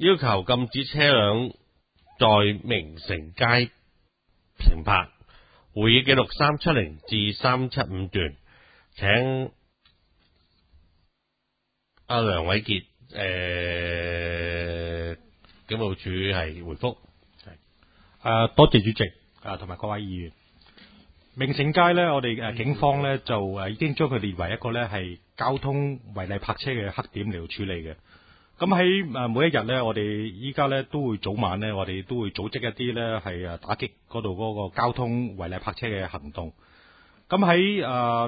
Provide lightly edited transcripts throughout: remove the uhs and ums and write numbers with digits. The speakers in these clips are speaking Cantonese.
要求禁止車輛在明城街停泊。會議記錄370至375段，請阿梁偉傑警務處係回覆。 多謝主席同埋各位議員。明城街呢，我哋警方呢就已經將佢列為一個呢係交通違例泊車嘅黑點嚟處理嘅。咁喺每一日呢，我哋依家呢都會早晚呢，我哋都會組織一啲呢係打擊嗰度嗰個交通違例泊車嘅行動。咁喺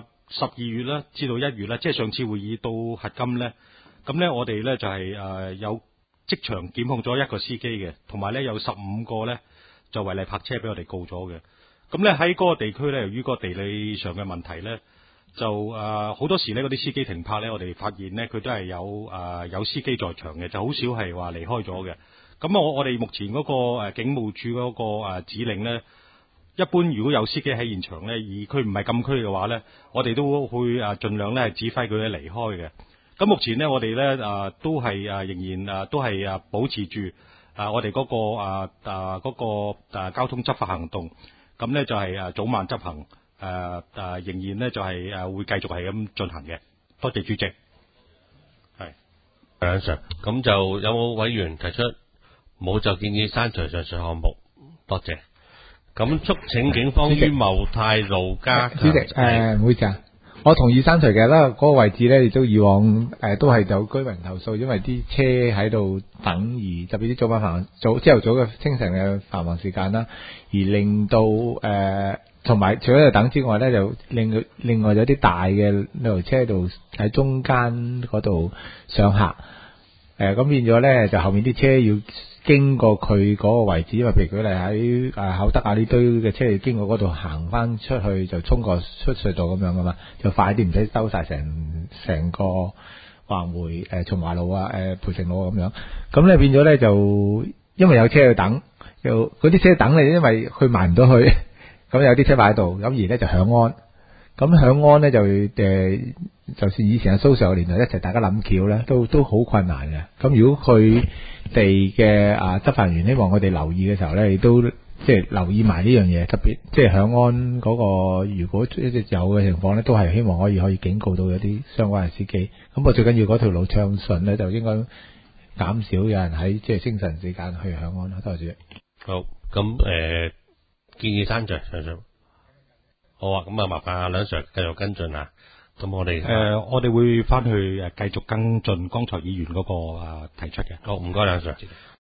12月呢至到1月呢，即係上次會議到核今呢，咁呢我哋呢就係有即場檢控咗一個司機嘅，同埋呢有15個呢就違例泊車俾我哋告咗嘅。咁呢喺嗰個地區呢，由於個地理上嘅問題呢，就好多時呢嗰啲司機停泊呢，我哋發現呢，佢都係有司機在場嘅，就好少係話離開咗嘅。咁我哋目前嗰個警務處嗰個指令呢，一般如果有司機喺現場呢，而佢唔係禁區嘅話呢，我哋都會盡量呢係指揮佢離開嘅。咁目前呢，我哋呢都係仍然都係保持住我哋嗰個交通執法行動。咁呢就係早晚執行。仍然呢就係會繼續係咁進行嘅。多謝主席。係梁 Sir， 咁就有冇委員提出冇就建議刪除上述項目？多謝。咁促請警方於茂泰路加強。 主席，唔好意思啊，我同意刪除嘅啦。嗰個位置咧，亦都以往都係有居民投訴，因為啲車喺度等，而特別啲朝頭早嘅清晨嘅繁忙時間啦，而令到同埋除咗喺度等之外咧，就另外有啲大嘅旅遊車喺度喺中間嗰度上客，咁變咗咧就後面啲車要經過佢嗰個位置，因為譬如佢哋喺厚德啊呢堆嘅車要經過嗰度行翻出去，就衝過出隧道咁樣噶嘛，就快啲唔使兜晒成個環迴松華路啊培正路咁樣，咁咧變咗咧就因為有車要等，又嗰啲車等咧，因為佢埋唔到去。咁有啲車擺喺度，咁而咧就響安，咁響安咧就算以前阿蘇 Sir 年代一齊大家諗橋咧，都好困難嘅。咁如果佢哋嘅執法人員希望我哋留意嘅時候咧，亦都即係留意埋呢樣嘢，特別即係響安嗰個，如果一直有嘅情況咧，都係希望可以警告到一啲相關嘅司機。咁我最緊要嗰條路暢順咧，就應該減少有人喺即係清晨時間去響安啦。多謝。 好，咁建議刪除上述。好啊，咁麻煩阿梁 Sir 繼續跟進啊。咁我哋會翻去繼續跟進剛才議員嗰個提出嘅。 好，唔該梁 Sir。